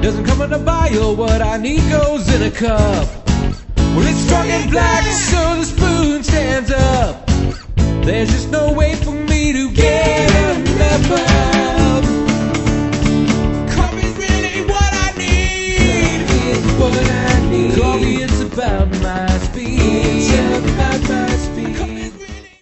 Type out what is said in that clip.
doesn't come in a vial. What I need goes in a cup. Well, it's strong and black, so the spoon stands up. There's just no way for me to get enough.